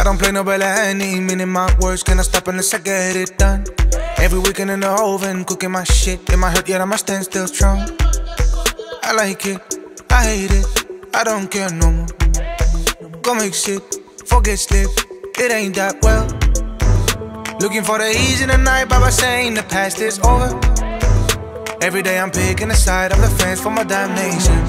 can play no better any. Meaning my words cannot stop unless I get it done. Every weekend in the oven, cooking my shit. It might hurt yet I'ma stand still strong. I like it, I hate it, I don't care no more. Go make shit, forget sleep, it ain't that well. Looking for the ease in the night, Baba saying the past is over. Every day I'm picking a side of the fence for my damnation.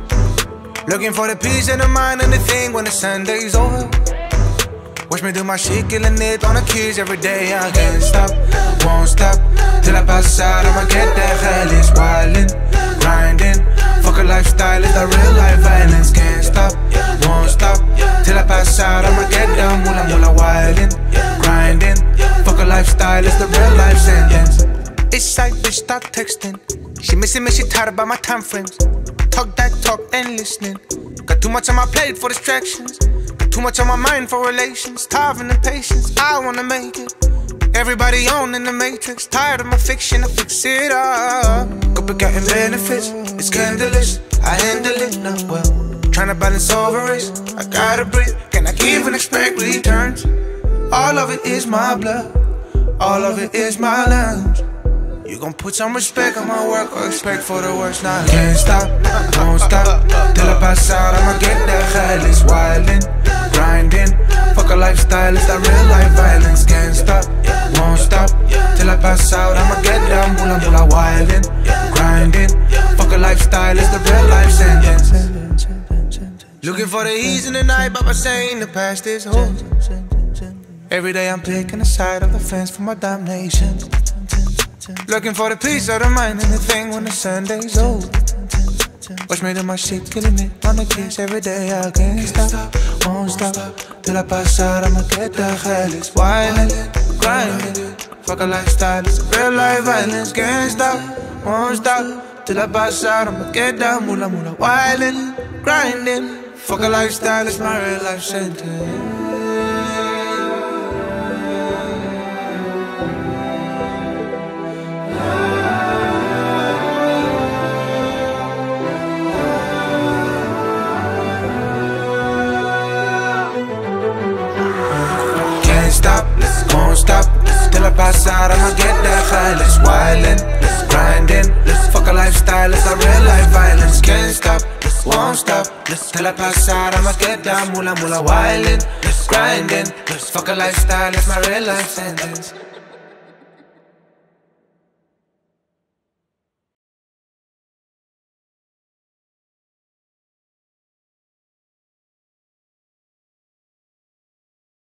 Looking for the peace in the mind and the thing when the Sunday's over. Watch me do my shit, killing it on the keys every day. I can't stop, won't stop till I pass out. I'ma get that hell is wildin', grinding. Fuck a lifestyle, it's the real life violence. Can't stop, won't stop till I pass out. I'ma get down, mula mula wildin', grinding. Fuck a lifestyle, it's the real life sentence. It's side bitch, stop texting. She missing me, she tired about my time frames. Talk that talk and listening. Got too much on my plate for distractions. Too much on my mind for relations. Tired and impatience, I wanna make it. Everybody on in the matrix. Tired of my fiction, I fix it up. Couple getting benefits, it's scandalous. I handle it not well. Tryna balance over risk, I gotta breathe. Can I give and expect returns? All of it is my blood, all of it is my lungs. You gon' put some respect on my work or expect for the worst. Now I can't stop, won't stop till I pass out. I'ma get that hell is wildin', grinding. Fuck a lifestyle, it's that real life violence. Can't stop, won't stop till I pass out. I'ma get down, mula mula wildin', grinding. Fuck a lifestyle, it's the real life sentence. Looking for the ease in the night, but I'm saying the past is over. Every day I'm picking a side of the fence for my damnation. Looking for the peace of the mind and the thing when the Sunday's over. Watch me do my shit, killing it on the keys every day. I can't stop, won't stop till I pass out. I'ma get the hell is wildin', grinding. Fuck a lifestyle, it's a real life violence. Can't stop, won't stop till I pass out. I'ma get down, mula mula wildin', grinding. Fuck a lifestyle, it's my real life sentence. Stop, won't stop till I pass out. I'ma get that high. Let's wildin', let's grindin'. Fuck a lifestyle, it's a real life violence. Can't stop, won't stop till I pass out. I'ma get down, mula mula wildin', let's grindin'. Fuck a lifestyle, it's my real life sentence.